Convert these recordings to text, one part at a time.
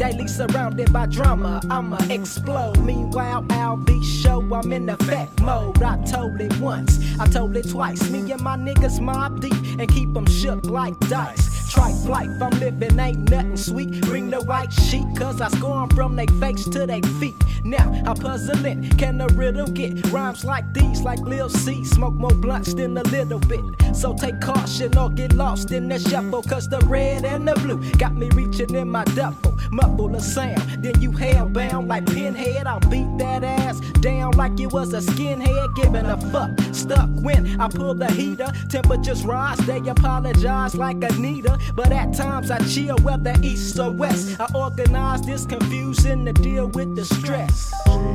Daily surrounded by drama, I'ma explode. Meanwhile, I'll be show I'm in effect mode. I told it once, I told it twice. Me and my niggas mob deep and keep them shook like dice. Tripe life, I'm living, ain't nothing sweet. Bring the white sheet, cause I score 'em from they face to they feet. Now, I'm puzzling, can the riddle get rhymes like these, like Lil C? Smoke more blunts than a little bit. So take caution or get lost in the shuffle, cause the red and the blue got me reaching in my duffel. Muffle a sound, then you hellbound like Pinhead. I'll beat that ass down like it was a skinhead, giving a fuck. Stuck when I pull the heater, temperatures rise, they apologize like Anita. But at times I chill, whether east or west. I organize this confusion to deal with the stress.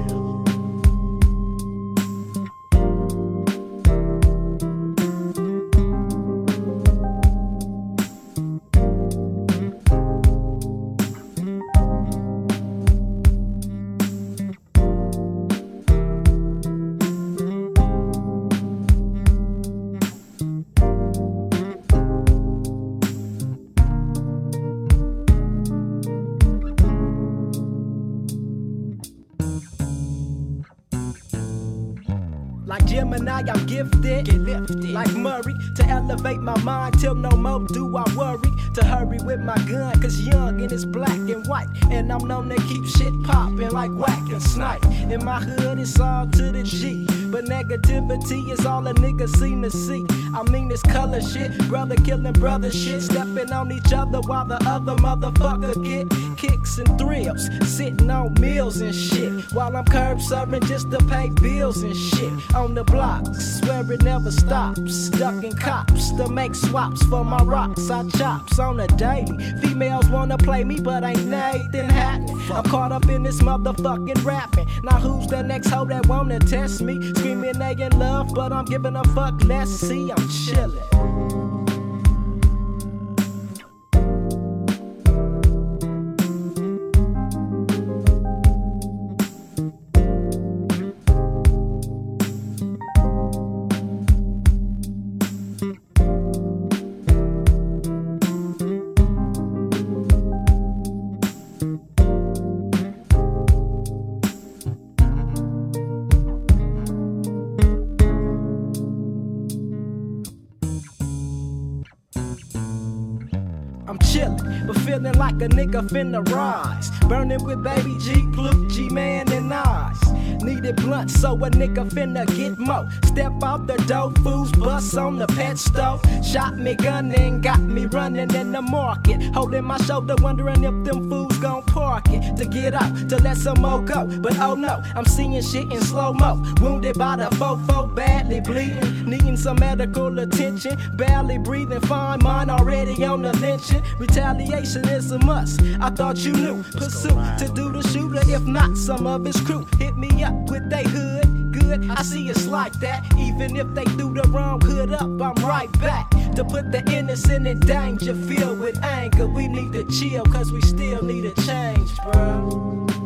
Like Gemini, I'm gifted, get lifted. Like Murray, to elevate my mind till no more do I worry. To hurry with my gun, cause young and it's black and white. And I'm known to keep shit poppin' like whack and snipe. In my hood, it's all to the G. But negativity is all a nigga seem to see. I mean, it's color shit, brother killing brother shit. Stepping on each other while the other motherfucker get kicks and thrills. Sitting on meals and shit. While I'm curb serving just to pay bills and shit. On the block, swear it never stops. Ducking cops to make swaps for my rocks. I chops on a daily. Females wanna play me, but ain't nothing happening. I'm caught up in this motherfucking rapping. Now who's the next hoe that wanna test me? Screaming they in love, but I'm giving a fuck. Let's see, I'm chillin'. I'm chillin', but feeling like a nigga finna rise. Burning with Baby G, Clue, G-Man, and Nas. Needed blunt, so a nigga finna get mo. Step out the door, fools bust on the pet stove. Shot me gun and got me running in the market. Holding my shoulder, wondering if them fools gon' park it. To get out, to let some more go. But oh no, I'm seeing shit in slow-mo. Wounded by the fofo, badly bleeding. Needing some medical attention. Barely breathing, fine, mine already on the lynching. Retaliation is a must, I thought you knew. Pursuit to do the shooter, if not some of his crew. Hit me up with they hood, good, I see it's like that. Even if they threw the wrong hood up, I'm right back. To put the innocent in danger, filled with anger. We need to chill, cause we still need a change, bro.